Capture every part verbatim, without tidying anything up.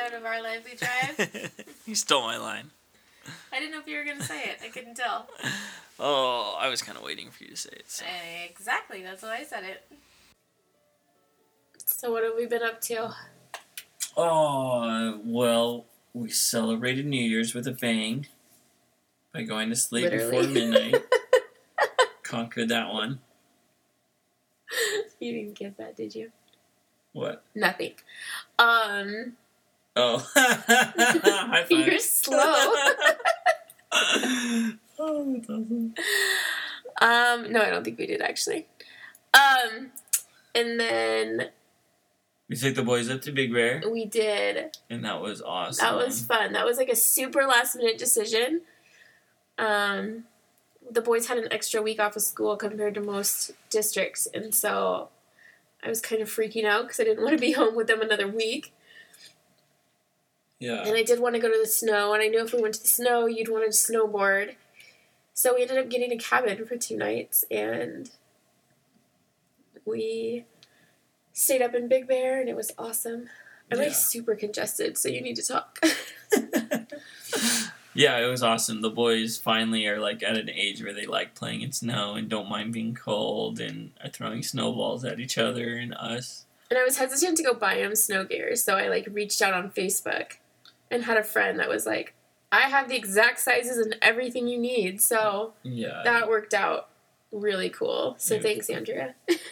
episode of Our Lively Drive. You stole my line. I didn't know if you were going to say it. I couldn't tell. Oh, I was kind of waiting for you to say it. So. Exactly. That's why I said it. So what have we been up to? Oh, well, we celebrated New Year's with a bang by going to sleep Literally. before midnight. Conquered that one. You didn't get that, did you? What? Nothing. Um. Oh. High five. You're slow. Oh, that's awesome. Um, no, I don't think we did, actually. Um, and then... We took the boys up to Big Bear. We did. And that was awesome. That was fun. That was like a super last-minute decision. Um, the boys had an extra week off of school compared to most districts, and so I was kind of freaking out because I didn't want to be home with them another week. Yeah. And I did want to go to the snow, and I knew if we went to the snow, you'd want to snowboard. So we ended up getting a cabin for two nights, and we stayed up in Big Bear, and it was awesome. I'm yeah. like super congested, so you need to talk. Yeah, it was awesome. The boys finally are like at an age where they like playing in snow and don't mind being cold and are throwing snowballs at each other and us. And I was hesitant to go buy them snow gear, so I like reached out on Facebook and had a friend that was like, I have the exact sizes and everything you need. So yeah, that worked out really cool. So yeah. Thanks, Andrea.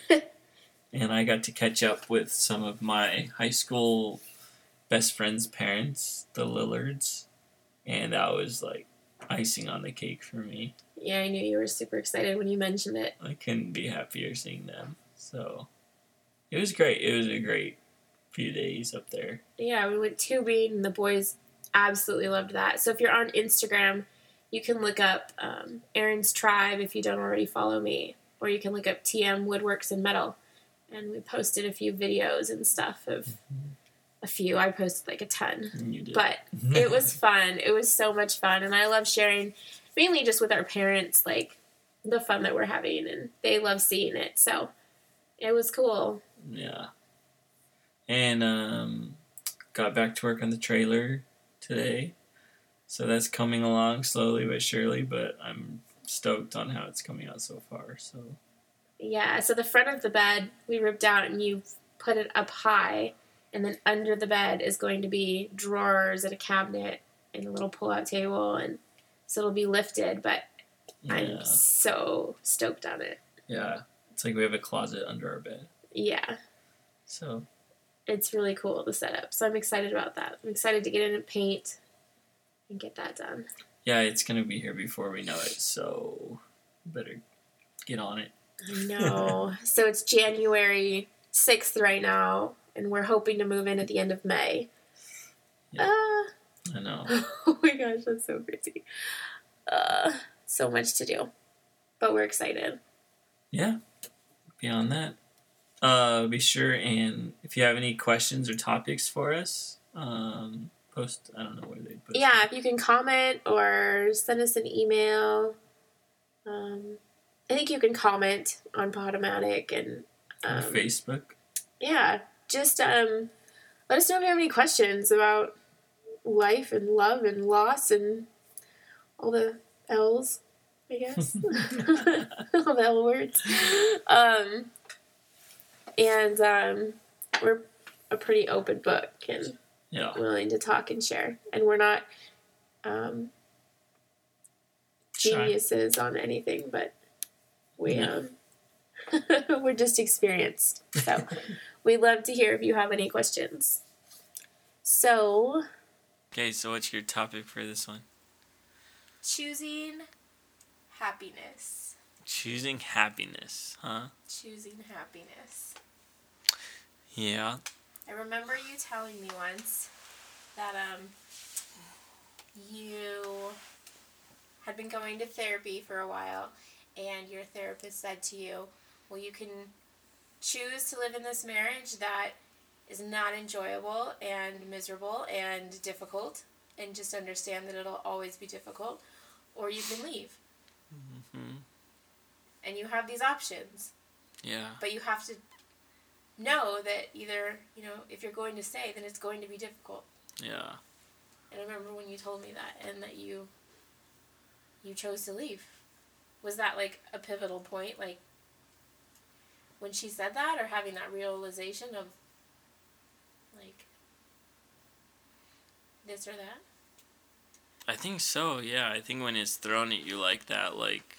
And I got to catch up with some of my high school best friends' parents, the Lillards. And that was like icing on the cake for me. Yeah, I knew you were super excited when you mentioned it. I couldn't be happier seeing them. So it was great. It was a great few days up there. Yeah, we went tubing, and the boys absolutely loved that. So if you're on Instagram, you can look up um, Aaron's Tribe if you don't already follow me. Or you can look up T M Woodworks and Metal. And we posted a few videos and stuff of... Mm-hmm. A few. I posted like a ton. You did. But it was fun. It was so much fun. And I love sharing, mainly just with our parents, like, the fun that we're having. And they love seeing it. So, it was cool. Yeah. And, um, got back to work on the trailer today. So that's coming along slowly but surely. But I'm stoked on how it's coming out so far. So. Yeah. So the front of the bed, we ripped out and you put it up high. And then under the bed is going to be drawers and a cabinet and a little pull-out table. And so it'll be lifted, but yeah. I'm so stoked on it. Yeah. It's like we have a closet under our bed. Yeah. So. It's really cool, the setup. So I'm excited about that. I'm excited to get in and paint and get that done. Yeah, it's going to be here before we know it. So better get on it. I know. So it's January sixth right now. And we're hoping to move in at the end of May. Yeah. Uh, I know. Oh my gosh, that's so crazy. Uh, so much to do. But we're excited. Yeah. Beyond that, uh, be sure and if you have any questions or topics for us, um, post, I don't know where they post. Yeah, them. If you can comment or send us an email. Um, I think you can comment on Podomatic and... Um, on Facebook. Yeah. Just um, let us know if you have any questions about life and love and loss and all the L's, I guess. All the L words. Um, and um, we're a pretty open book and yeah. willing to talk and share. And we're not um, geniuses on anything, but we... Yeah. Um, we're just experienced. So we'd love to hear if you have any questions. So. Okay, so what's your topic for this one? Choosing happiness. Choosing happiness, huh? Choosing happiness. Yeah. I remember you telling me once that um you had been going to therapy for a while, and your therapist said to you, well, you can choose to live in this marriage that is not enjoyable and miserable and difficult, and just understand that it'll always be difficult, or you can leave. Mm-hmm. And you have these options. Yeah. But you have to know that either, you know, if you're going to stay, then it's going to be difficult. Yeah. And I remember when you told me that, and that you you chose to leave. Was that like a pivotal point, like when she said that, or having that realization of like this or that? I think so, yeah. I think when it's thrown at you like that, like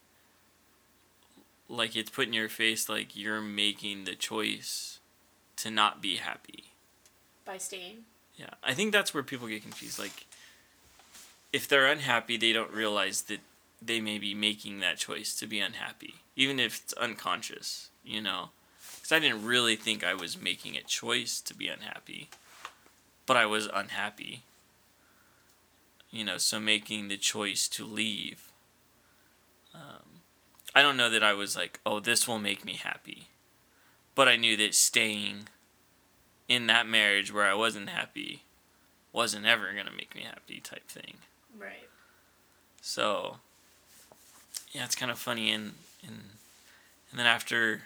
like it's put in your face like you're making the choice to not be happy. By staying? Yeah. I think that's where people get confused. Like, if they're unhappy, they don't realize that they may be making that choice to be unhappy, even if it's unconscious, you know? Because I didn't really think I was making a choice to be unhappy, but I was unhappy. You know, so making the choice to leave. Um, I don't know that I was like, oh, this will make me happy. But I knew that staying in that marriage where I wasn't happy wasn't ever going to make me happy type thing. Right. So, yeah, it's kind of funny. And, and, and then after,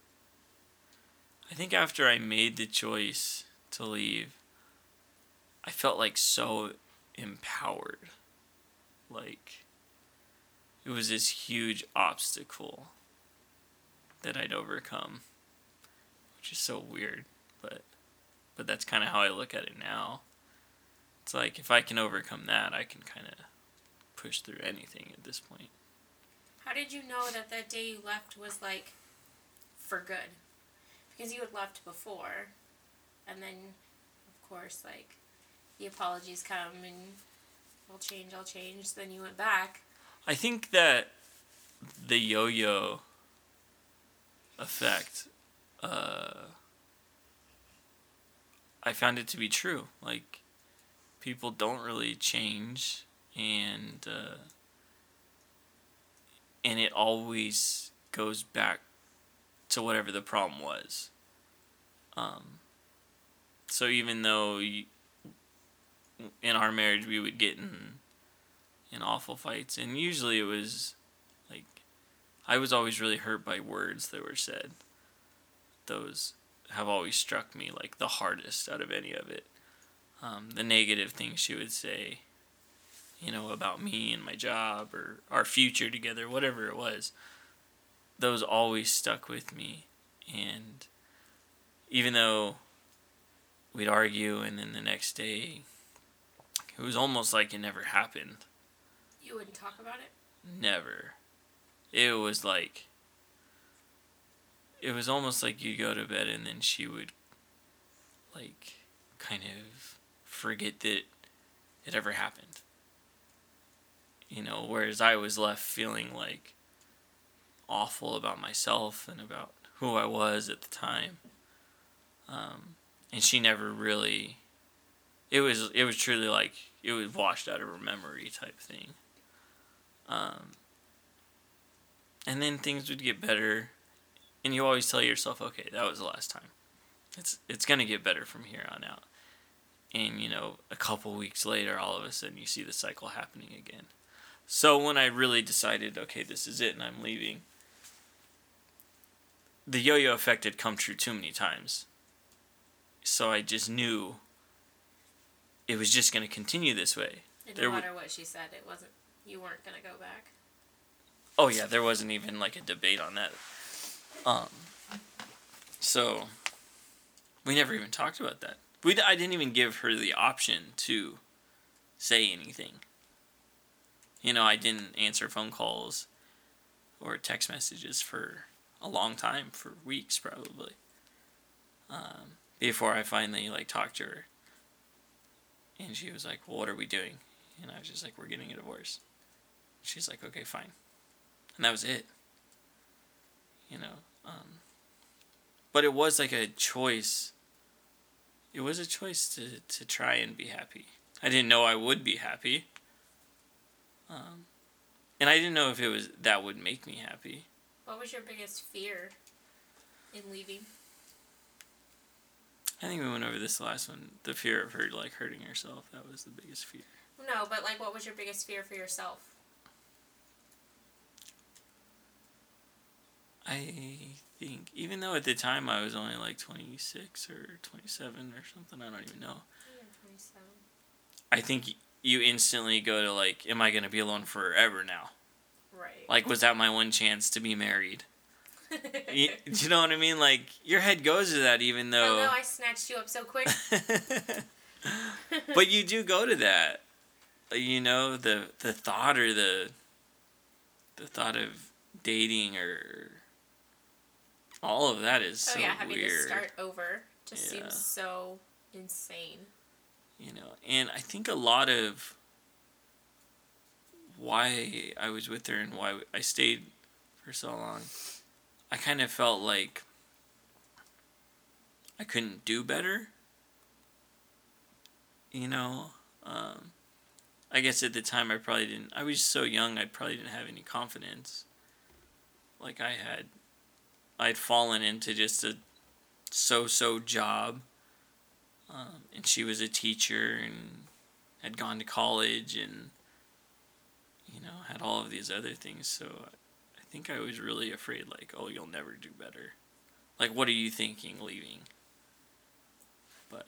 I think after I made the choice to leave, I felt like so empowered. Like, it was this huge obstacle that I'd overcome, which is so weird, but but that's kind of how I look at it now. It's like, if I can overcome that, I can kind of push through anything at this point. How did you know that that day you left was like for good? Because you had left before, and then of course like the apologies come and I'll change, I'll change. Then you went back. I think that the yo-yo effect, uh, I found it to be true. Like, people don't really change, and uh, and it always goes back to whatever the problem was. Um, so even though you, in our marriage we would get in in awful fights, and usually it was like, I was always really hurt by words that were said. Those have always struck me like the hardest out of any of it. Um, the negative things she would say, you know, about me and my job or our future together, whatever it was, those always stuck with me. And even though we'd argue and then the next day, it was almost like it never happened. You wouldn't talk about it? Never. It was like, it was almost like you go to bed and then she would, like, kind of forget that it ever happened. You know, whereas I was left feeling, like, awful about myself and about who I was at the time. Um, and she never really, it was, it was truly like, it was washed out of her memory type thing. Um, and then things would get better. And you always tell yourself, okay, that was the last time. It's it's going to get better from here on out. And, you know, a couple weeks later, all of a sudden, you see the cycle happening again. So when I really decided, okay, this is it and I'm leaving, the yo-yo effect had come true too many times. So I just knew it was just going to continue this way. It didn't matter what she said. It wasn't, you weren't going to go back. Oh, yeah, there wasn't even, like, a debate on that. Um, so, we never even talked about that. We, I didn't even give her the option to say anything. You know, I didn't answer phone calls or text messages for a long time, for weeks probably, um, before I finally, like, talked to her. And she was like, well, what are we doing? And I was just like, we're getting a divorce. She's like, okay, fine. And that was it. You know, um, but it was like a choice. It was a choice to, to try and be happy. I didn't know I would be happy. Um, and I didn't know if it was, that would make me happy. What was your biggest fear in leaving? I think we went over this last one. The fear of her, like, hurting herself. That was the biggest fear. No, but, like, what was your biggest fear for yourself? I think, even though at the time I was only like twenty-six or twenty-seven or something, I don't even know. Yeah, So. I think you instantly go to, like, am I going to be alone forever now? Right. Like, was that my one chance to be married? you, do you know what I mean? Like, your head goes to that even though... Oh no, I snatched you up so quick. But you do go to that. You know, the the thought or the... The thought of dating or... All of that is so weird. Oh yeah, having weird. to start over just Yeah. seems so insane. You know, and I think a lot of why I was with her and why I stayed for so long, I kind of felt like I couldn't do better. You know, um, I guess at the time I probably didn't, I was so young, I probably didn't have any confidence. Like I had, I'd fallen into just a so-so job. Um, and she was a teacher and had gone to college and, you know, had all of these other things. So I think I was really afraid, like, oh, you'll never do better. Like, what are you thinking leaving? But,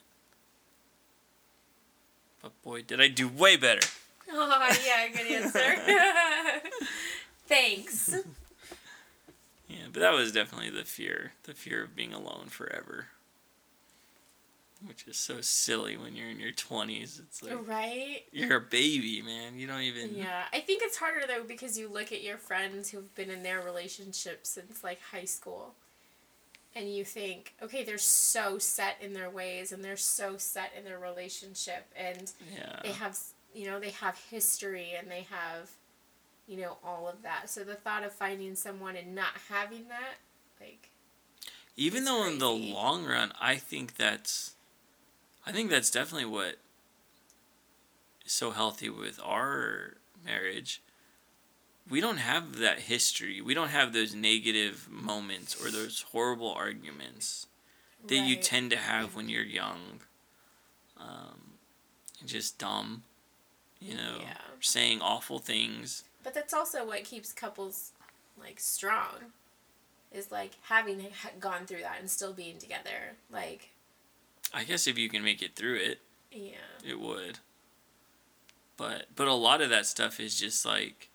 but boy, did I do way better. Oh, yeah, good answer. Thanks. Yeah, but that was definitely the fear. The fear of being alone forever. Which is so silly when you're in your twenties. It's like... Right? You're a baby, man. You don't even... Yeah. I think it's harder, though, because you look at your friends who've been in their relationships since, like, high school. And you think, okay, they're so set in their ways, and they're so set in their relationship. And yeah. they have, you know, they have history, and they have, you know, all of that. So the thought of finding someone and not having that, like... Even though crazy. In the long run, I think that's... I think that's definitely what is so healthy with our marriage. We don't have that history. We don't have those negative moments or those horrible arguments that right. you tend to have when you're young. Um, just dumb, you know, yeah. saying awful things. But that's also what keeps couples, like, strong. Is, like, having gone through that and still being together. Like... I guess if you can make it through it, yeah, it would. But but a lot of that stuff is just like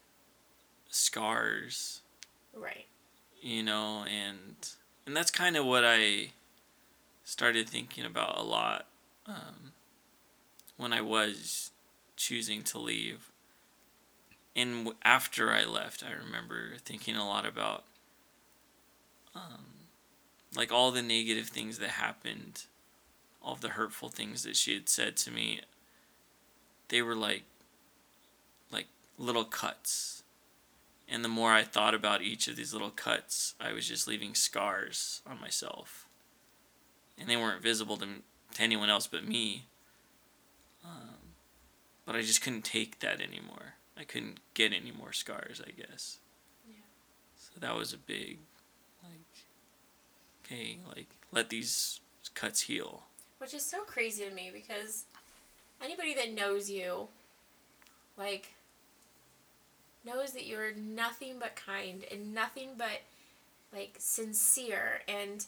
scars, right? You know, and and that's kind of what I started thinking about a lot um, when I was choosing to leave. And after I left, I remember thinking a lot about um, like all the negative things that happened. All of the hurtful things that she had said to me, they were like, like little cuts. And the more I thought about each of these little cuts, I was just leaving scars on myself. And they weren't visible to, to anyone else but me. Um, but I just couldn't take that anymore. I couldn't get any more scars, I guess. Yeah. So that was a big, like, okay, like, let these cuts heal. Which is so crazy to me because anybody that knows you, like, knows that you're nothing but kind and nothing but, like, sincere. And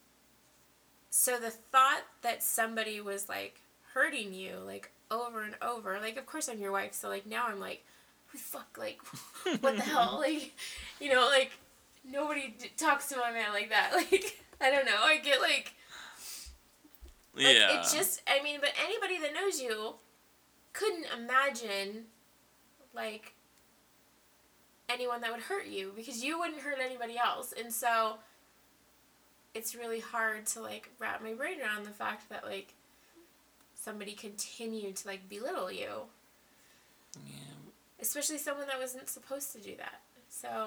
so the thought that somebody was, like, hurting you, like, over and over, like, of course I'm your wife, so, like, now I'm like, who the fuck, like, what the hell? Like, you know, like, nobody d- talks to my man like that. Like, I don't know. I get, like... Like, yeah. it just, I mean, but anybody that knows you couldn't imagine, like, anyone that would hurt you, because you wouldn't hurt anybody else. And so, it's really hard to, like, wrap my brain around the fact that, like, somebody continued to, like, belittle you. Yeah. Especially someone that wasn't supposed to do that. So...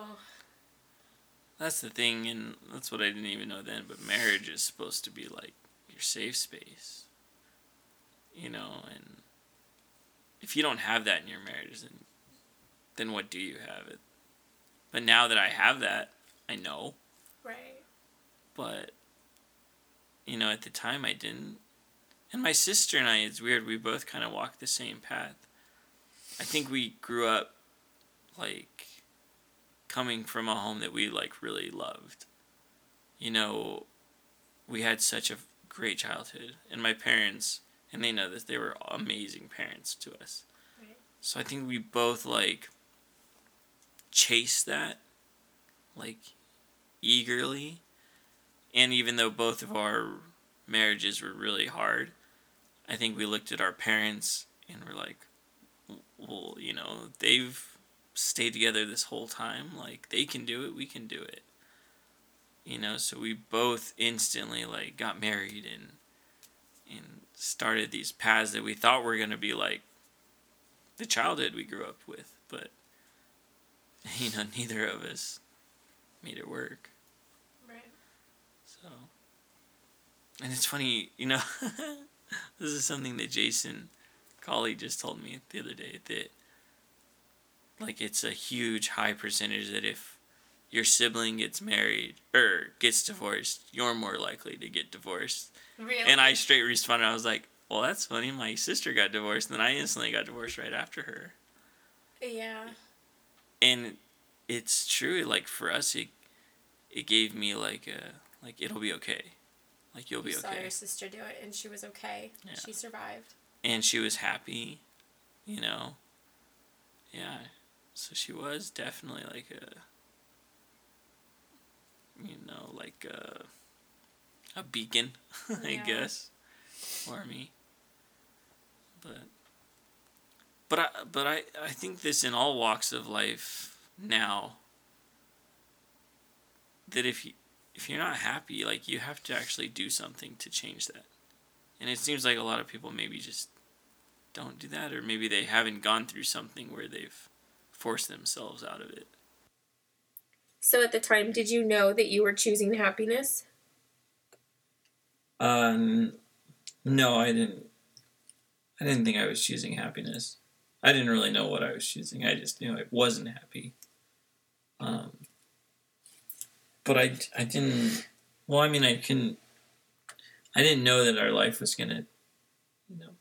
That's the thing, and that's what I didn't even know then, but marriage is supposed to be, like, your safe space, you know, and if you don't have that in your marriage, then, then what do you have? It? But now that I have that, I know. Right. But, you know, at the time I didn't. And my sister and I, it's weird, we both kind of walked the same path. I think we grew up, like, coming from a home that we, like, really loved. You know, we had such a great childhood, and my parents and they know this. They were amazing parents to us. Right. So I think we both, like, chased that, like, eagerly. And even though both of our marriages were really hard, I think we looked at our parents and were like, well, you know, they've stayed together this whole time. Like, they can do it, we can do it. You know, so we both instantly, like, got married and and started these paths that we thought were going to be, like, the childhood we grew up with. But, you know, neither of us made it work. Right. So, and it's funny, you know, this is something that Jason Colley just told me the other day, that, like, it's a huge high percentage that if your sibling gets married or gets divorced, you're more likely to get divorced. Really? And I straight responded, I was like, well, that's funny. My sister got divorced, and then I instantly got divorced right after her. Yeah. And it's true. Like, for us, it it gave me like a like it'll be okay. Like, you'll be you okay. You saw your sister do it, and she was okay. Yeah. She survived. And she was happy, you know. Yeah. So she was definitely like a, you know, like a, a beacon, I Yeah. guess, for me. But, but I, but I, I think this in all walks of life now, that if you, if you're not happy, like, you have to actually do something to change that. And it seems like a lot of people maybe just don't do that, or maybe they haven't gone through something where they've forced themselves out of it. So at the time, did you know that you were choosing happiness? Um, no, I didn't. I didn't think I was choosing happiness. I didn't really know what I was choosing. I just knew I wasn't happy. Um, but I, I didn't. Well, I mean, I couldn't. I didn't know that our life was gonna, you know.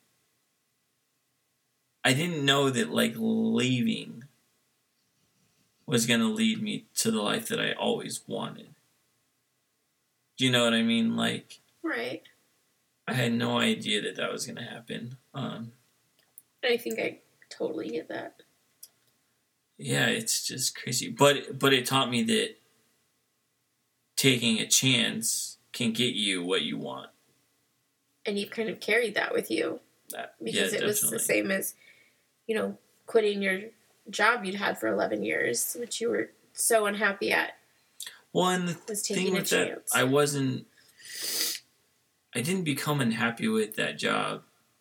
I didn't know that, like, leaving was gonna lead me to the life that I always wanted. Do you know what I mean? Like, Right. I had no idea that that was gonna happen. Um, I think I totally get that. yeah, it's just crazy. But but it taught me that taking a chance can get you what you want. And you've kind of carried that with you. That, Because yeah, it was definitely. the same as, you know, quitting your job you'd had for eleven years, which you were so unhappy at. Well, and the Was thing taking a with that, chance. I wasn't, I didn't become unhappy with that job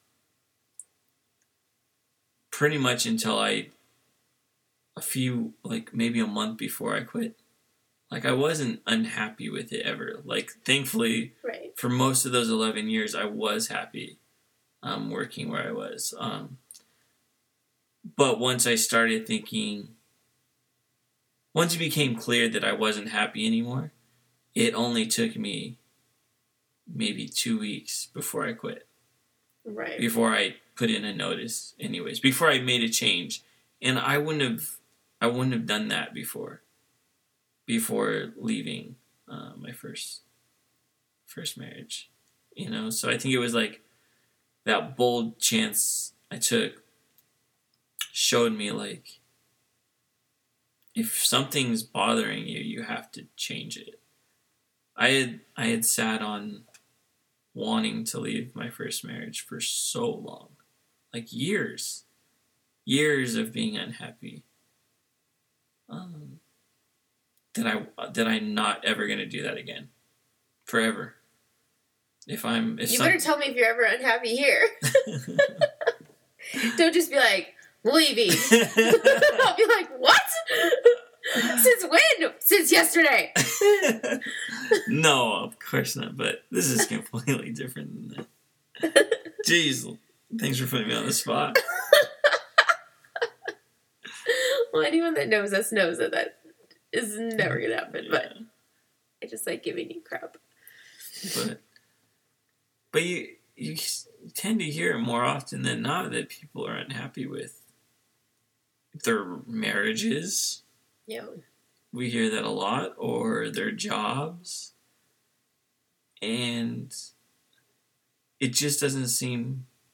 pretty much until I, a few, like, maybe a month before I quit. Like, I wasn't unhappy with it ever. Like, thankfully, Right. for most of those eleven years, I was happy um, working where I was. Um, but once I started thinking, once it became clear that I wasn't happy anymore, it only took me maybe two weeks before I quit. Right. Before I put in a notice, anyways. Before I made a change. And I wouldn't have, I wouldn't have done that before. Before leaving uh, my first, first marriage. You know? So I think it was like that bold chance I took showed me, like, if something's bothering you, you have to change it. I had I had sat on wanting to leave my first marriage for so long. Like, years. Years of being unhappy. Um, that I that I'm not ever gonna do that again. Forever. If I'm if You some... better tell me if you're ever unhappy here. Don't just be like, leaving. I'll be like, what? Since when? Since yesterday. No, of course not. But this is completely different than that. Jeez, thanks for putting me on the spot. Well, anyone that knows us knows that that is never going to happen. Yeah. But I just like giving you crap. But, but you, you tend to hear it more often than not that people are unhappy with their marriages. Yeah. We hear that a lot, or their jobs. And it just doesn't seem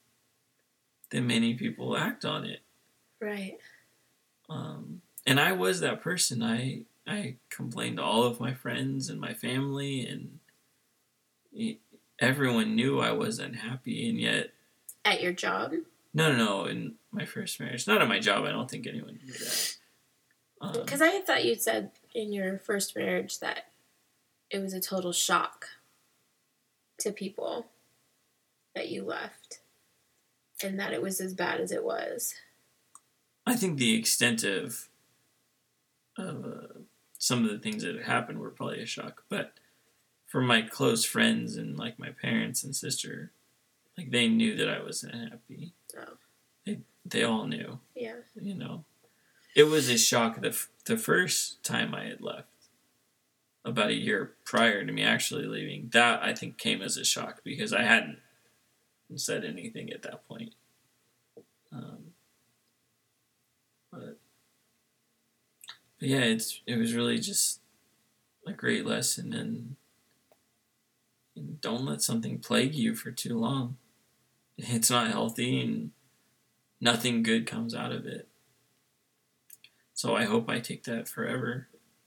that many people act on it. Right. Um, and I was that person. I I complained to all of my friends and my family, and everyone knew I was unhappy, and yet... At your job? No, no, no, in my first marriage. Not at my job, I don't think anyone knew that. Because um, I thought you said in your first marriage that it was a total shock to people that you left, and that it was as bad as it was. I think the extent of, of uh, some of the things that had happened were probably a shock, but for my close friends and like my parents and sister, like they knew that I wasn't happy. Oh. They they all knew. Yeah. You know, it was a shock the f- the first time I had left, about a year prior to me actually leaving. That I think came as a shock because I hadn't said anything at that point. Um, but, but yeah, it's it was really just a great lesson, and, and don't let something plague you for too long. It's not healthy, and nothing good comes out of it. So I hope I take that forever.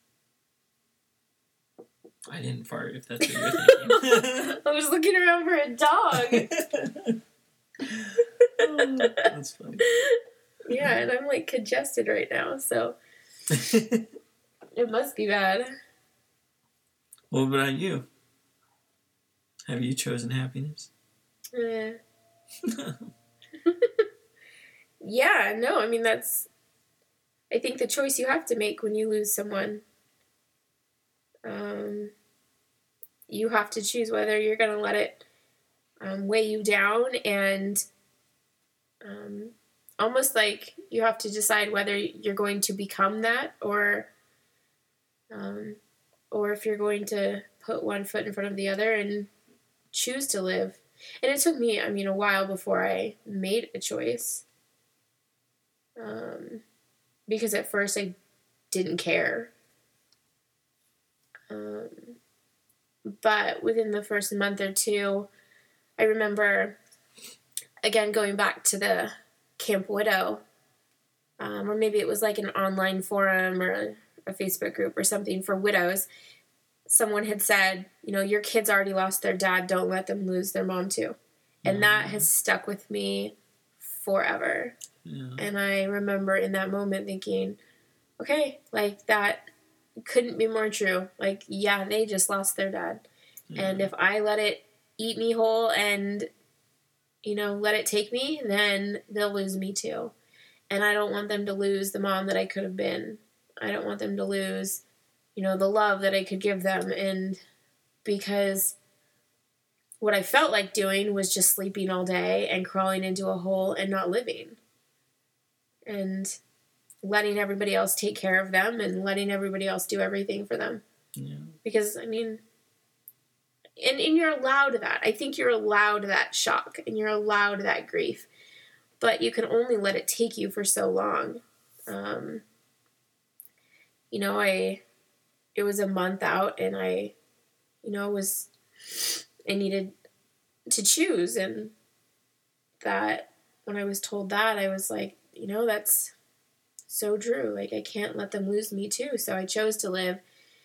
I didn't fart, if that's what you're thinking. I was looking around for a dog. Oh, that's funny. Yeah, and I'm like congested right now, so it must be bad. What about you? Have you chosen happiness? Yeah. Yeah, no, I mean, that's, I think the choice you have to make when you lose someone. Um, you have to choose whether you're going to let it um, weigh you down, and um, almost like you have to decide whether you're going to become that, or um, or if you're going to put one foot in front of the other and choose to live. And it took me, I mean, a while before I made a choice. Um, because at first I didn't care. Um, but within the first month or two, I remember, again, going back to the Camp Widow, um, or maybe it was like an online forum or a, a Facebook group or something for widows. Someone had said, you know, your kids already lost their dad, don't let them lose their mom too. And mm-hmm. that has stuck with me forever. Yeah. And I remember in that moment thinking, okay, like that couldn't be more true. Like, yeah, they just lost their dad. Yeah. And if I let it eat me whole and, you know, let it take me, then they'll lose me too. And I don't want them to lose the mom that I could have been. I don't want them to lose, you know, the love that I could give them. And because what I felt like doing was just sleeping all day and crawling into a hole and not living. And letting everybody else take care of them and letting everybody else do everything for them. Yeah. Because, I mean, and, and you're allowed that. I think you're allowed that shock and you're allowed that grief. But you can only let it take you for so long. Um, you know, I, it was a month out and I, you know, was, I needed to choose. And that, when I was told that, I was like, you know, that's so true. Like, I can't let them lose me too. So I chose to live.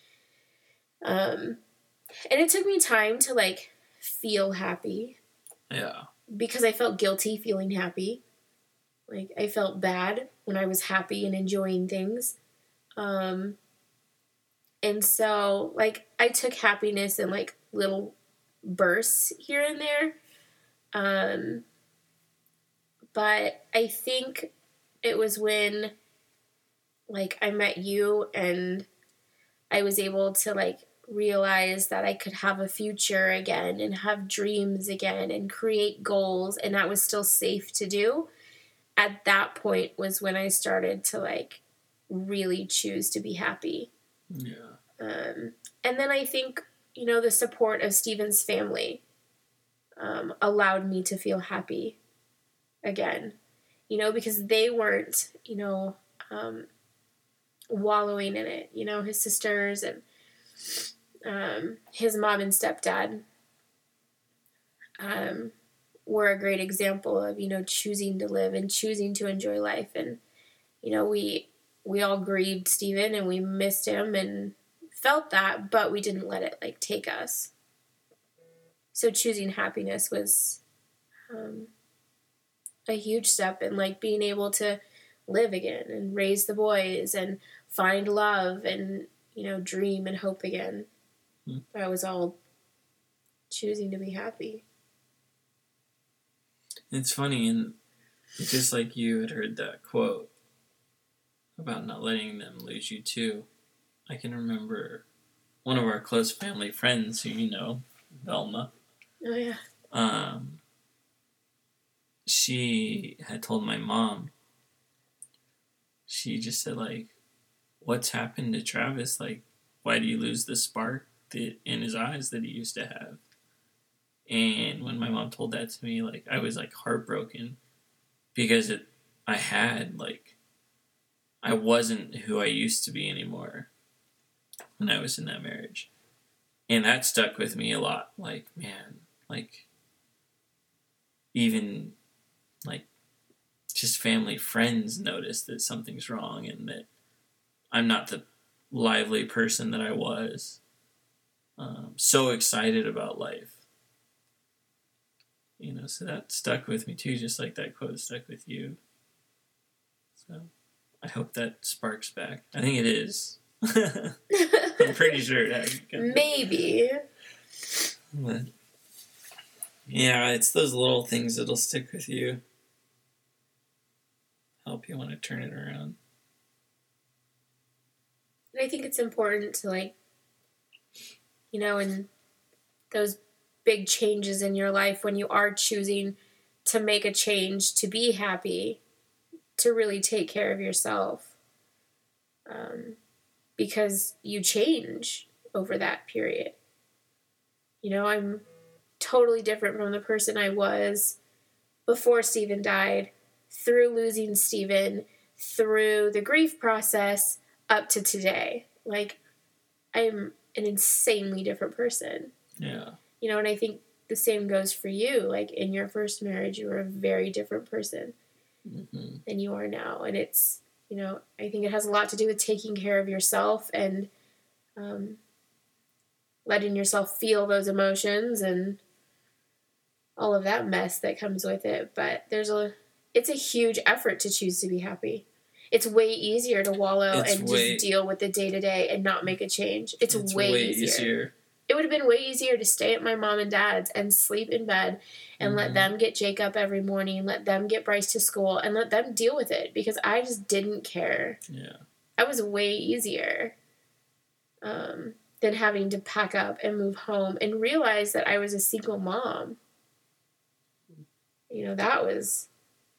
Um, and it took me time to, like, feel happy. Yeah. Because I felt guilty feeling happy. Like, I felt bad when I was happy and enjoying things. Um, and so, like, I took happiness in, like, little bursts here and there. Um, but I think it was when, like, I met you and I was able to, like, realize that I could have a future again and have dreams again and create goals, and that was still safe to do. At that point was when I started to, like, really choose to be happy. Yeah. Um, and then I think, you know, the support of Stephen's family um, allowed me to feel happy again. You know, because they weren't, you know, um, wallowing in it. You know, his sisters and um, his mom and stepdad. Um, were a great example of, you know, choosing to live and choosing to enjoy life. And, you know, we we all grieved Stephen and we missed him and felt that, but we didn't let it, like, take us. So choosing happiness was um, a huge step in, like, being able to live again and raise the boys and find love and, you know, dream and hope again. Hmm. That was all choosing to be happy. It's funny, and just like you had heard that quote about not letting them lose you too, I can remember one of our close family friends who you know, Velma. Oh, yeah. Um, she had told my mom, she just said, like, what's happened to Travis? Like, why do you lose the spark that, in his eyes that he used to have? And when my mom told that to me, like, I was, like, heartbroken because it, I had, like, I wasn't who I used to be anymore when I was in that marriage. And that stuck with me a lot. Like, man, like, even, like, just family friends notice that something's wrong and that I'm not the lively person that I was. Um, so excited about life. You know, so that stuck with me too, just like that quote stuck with you. So I hope that sparks back. I think it is. I'm pretty sure it has. Maybe. But, yeah, it's those little things that'll stick with you. Help you want to turn it around. And I think it's important to, like, you know, in those big changes in your life when you are choosing to make a change, to be happy, to really take care of yourself. Um, because you change over that period. You know, I'm totally different from the person I was before Stephen died, through losing Stephen, through the grief process, up to today. Like, I'm an insanely different person. Yeah. You know, and I think the same goes for you. Like, in your first marriage, you were a very different person mm-hmm. than you are now. And it's, you know, I think it has a lot to do with taking care of yourself and um, letting yourself feel those emotions and all of that mess that comes with it. But there's a, it's a huge effort to choose to be happy. It's way easier to wallow it's and way, just deal with the day-to-day and not make a change. It's, it's way, way easier. easier. It would have been way easier to stay at my mom and dad's and sleep in bed and mm-hmm. let them get Jake up every morning, let them get Bryce to school, and let them deal with it because I just didn't care. Yeah. That was way easier um, than having to pack up and move home and realize that I was a single mom. You know, that was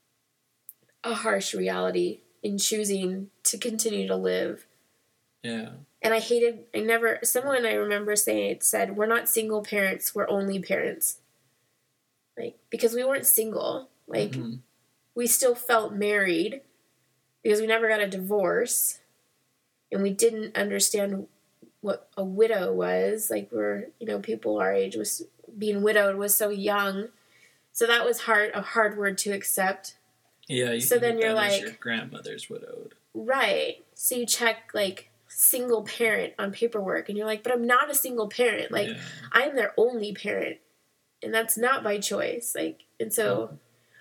a harsh reality in choosing to continue to live. Yeah. And I hated, I never, someone I remember saying it said, we're not single parents, we're only parents. Like, because we weren't single. Like, mm-hmm. we still felt married because we never got a divorce. And we didn't understand what a widow was. Like, we're, you know, people our age was, being widowed was so young. So that was hard, a hard word to accept. Yeah, you so then you're like, your grandmother's widowed. Right. So you check, like, single parent on paperwork, and you're like, but I'm not a single parent. Like, yeah. I'm their only parent, and that's not by choice. Like, and so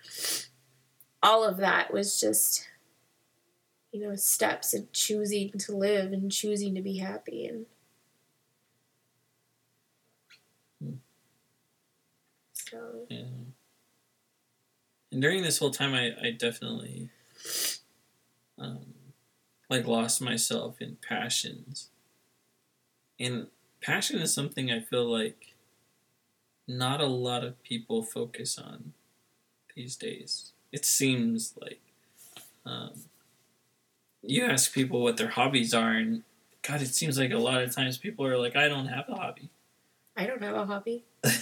all of that was just, you know, steps in choosing to live and choosing to be happy. And so, yeah. And during this whole time, I, I definitely, um, like, lost myself in passions. And passion is something I feel like not a lot of people focus on these days. It seems like um, you ask people what their hobbies are, and God, it seems like a lot of times people are like, I don't have a hobby. I don't have a hobby.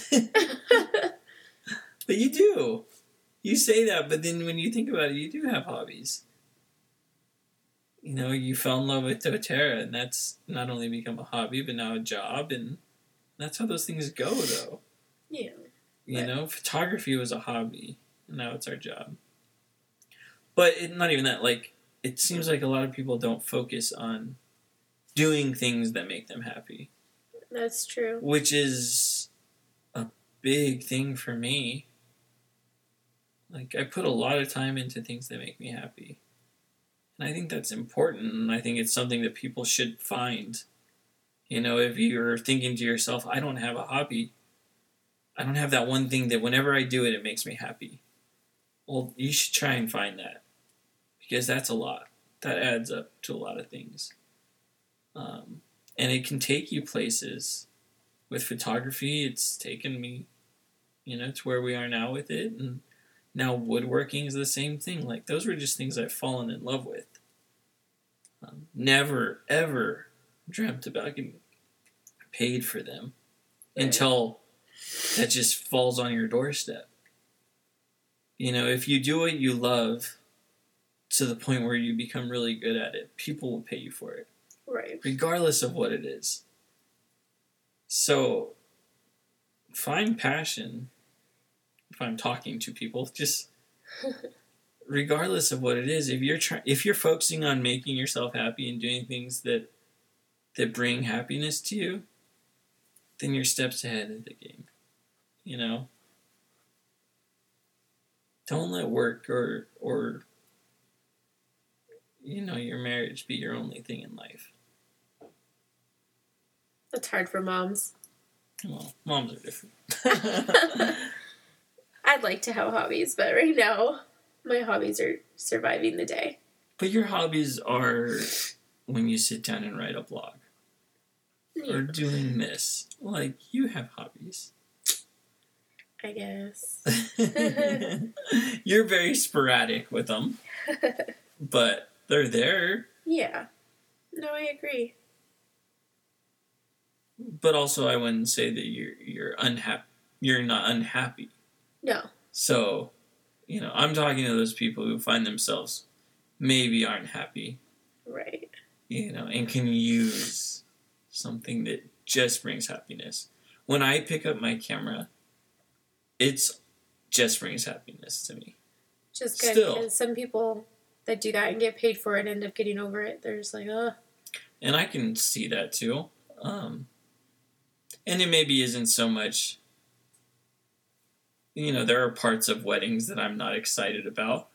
But you do. You say that, but then when you think about it, you do have hobbies. You know, you fell in love with doTERRA, and that's not only become a hobby, but now a job, and that's how those things go, though. Yeah. You but. know, photography was a hobby, and now it's our job. But it, not even that. Like, it seems like a lot of people don't focus on doing things that make them happy. That's true. Which is a big thing for me. Like, I put a lot of time into things that make me happy. And I think that's important, and I think it's something that people should find. You know, if you're thinking to yourself, I don't have a hobby, I don't have that one thing that whenever I do it, it makes me happy. Well, you should try and find that. Because that's a lot. That adds up to a lot of things. Um, and it can take you places. With photography, it's taken me, you know, to where we are now with it. And now woodworking is the same thing. Like, those were just things I've fallen in love with. Um, never, ever dreamt about getting paid for them. Right. Until that just falls on your doorstep. You know, if you do what you love to the point where you become really good at it, people will pay you for it. Right. Regardless of what it is. So, find passion. If I'm talking to people, just regardless of what it is, if you're trying, if you're focusing on making yourself happy and doing things that that bring happiness to you, then you're steps ahead of the game. You know? Don't let work or or you know, your marriage be your only thing in life. That's hard for moms. Well, moms are different. I'd like to have hobbies, but right now, my hobbies are surviving the day. But your hobbies are when you sit down and write a blog. Yeah. Or doing this. Like, you have hobbies. I guess. You're very sporadic with them. But they're there. Yeah. No, I agree. But also, I wouldn't say that you're you're unhappy. You're not unhappy. No. So, you know, I'm talking to those people who find themselves maybe aren't happy. Right. You know, and can use something that just brings happiness. When I pick up my camera, it's just brings happiness to me. Just good. Still. Because some people that do that and get paid for it end up getting over it. They're just like, ugh. And I can see that too. Um, and it maybe isn't so much, you know, there are parts of weddings that I'm not excited about.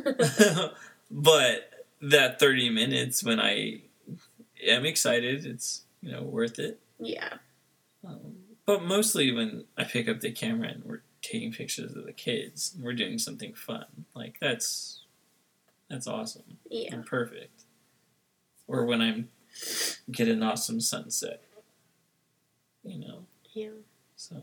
But that thirty minutes when I am excited, it's, you know, worth it. Yeah. Um, but mostly when I pick up the camera and we're taking pictures of the kids, and we're doing something fun. Like, that's, that's awesome. Yeah. And perfect. Or when I'm get an awesome sunset. You know? Yeah. So,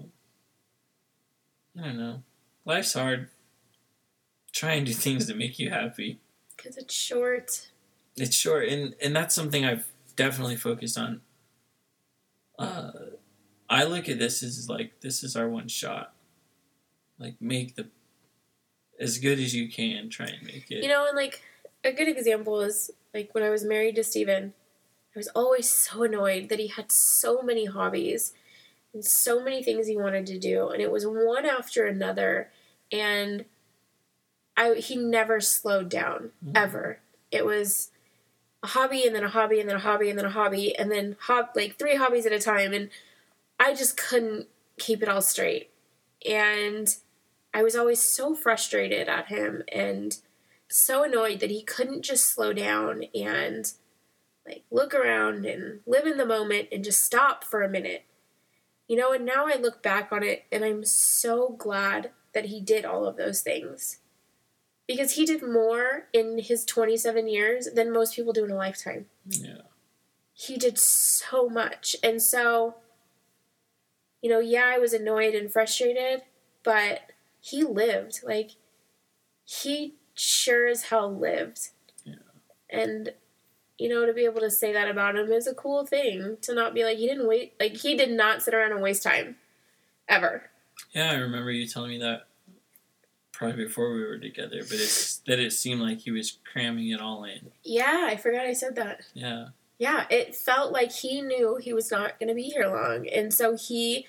I don't know. Life's hard. Try and do things that make you happy. Because it's short. It's short, and, and that's something I've definitely focused on. Uh, I look at this as like, this is our one shot. Like, make the, as good as you can, try and make it. You know, and like, a good example is, like, when I was married to Steven, I was always so annoyed that he had so many hobbies and so many things he wanted to do, and it was one after another, and I he never slowed down, mm-hmm. ever. It was a hobby, and then a hobby, and then a hobby, and then a hobby, and then hob- like three hobbies at a time, and I just couldn't keep it all straight. And I was always so frustrated at him, and so annoyed that he couldn't just slow down and like look around and live in the moment and just stop for a minute. You know, and now I look back on it and I'm so glad that he did all of those things. Because he did more in his twenty-seven years than most people do in a lifetime. Yeah. He did so much. And so, you know, yeah, I was annoyed and frustrated, but he lived. Like, he sure as hell lived. Yeah. And, you know, to be able to say that about him is a cool thing. To not be like, he didn't wait, like, he did not sit around and waste time. Ever. Yeah, I remember you telling me that probably before we were together, but it's that it seemed like he was cramming it all in. Yeah, I forgot I said that. Yeah. Yeah, it felt like he knew he was not going to be here long. And so he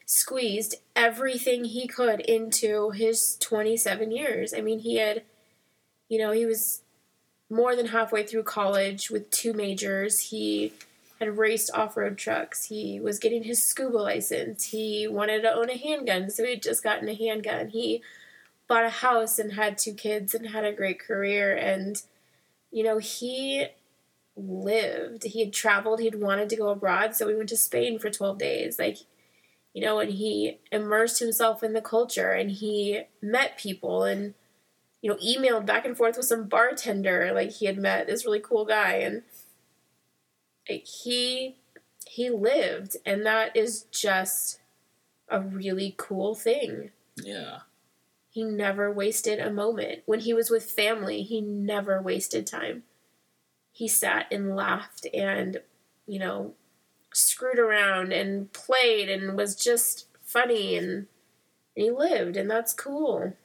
squeezed everything he could into his twenty-seven years. I mean, he had, you know, he was more than halfway through college with two majors. He had raced off-road trucks. He was getting his scuba license. He wanted to own a handgun, so he had just gotten a handgun. He bought a house and had two kids and had a great career. And, you know, he lived. He had traveled. He'd wanted to go abroad, so we went to Spain for twelve days. Like, you know, and he immersed himself in the culture, and he met people and, you know, emailed back and forth with some bartender. Like, he had met this really cool guy, and like, he he lived, and that is just a really cool thing. Yeah. He never wasted a moment. When he was with family, he never wasted time. He sat and laughed and, you know, screwed around and played and was just funny, and, and he lived, and that's cool.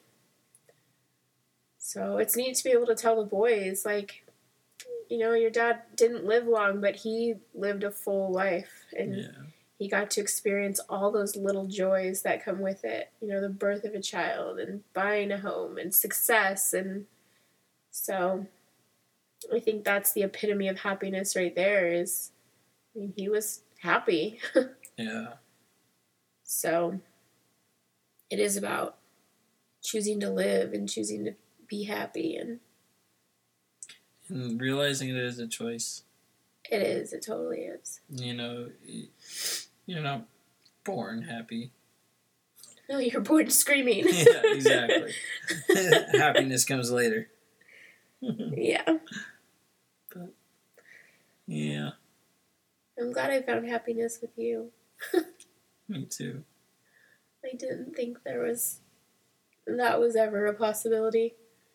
So it's neat to be able to tell the boys, like, you know, your dad didn't live long, but he lived a full life, and Yeah. he got to experience all those little joys that come with it. You know, the birth of a child and buying a home and success. And so I think that's the epitome of happiness right there is, I mean, he was happy. Yeah. So it is about choosing to live and choosing to be happy. And And realizing it is a choice. it is. It totally is. You know, you're not born happy. No, you're born screaming. Yeah, exactly. Happiness comes later. Yeah. But, yeah. I'm glad I found happiness with you. Me too. I didn't think there was, that was ever a possibility.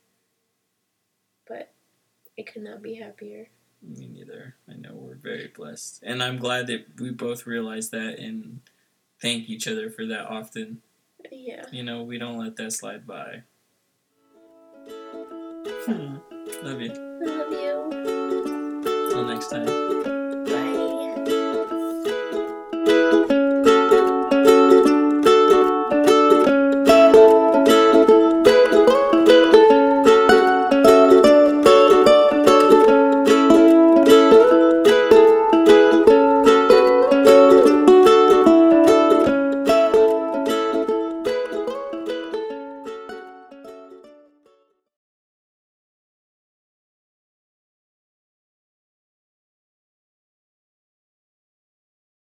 But I could not be happier. Me neither. I know we're very blessed. And I'm glad that we both realize that and thank each other for that often. Yeah. You know, we don't let that slide by. Love you. I love you. Till next time.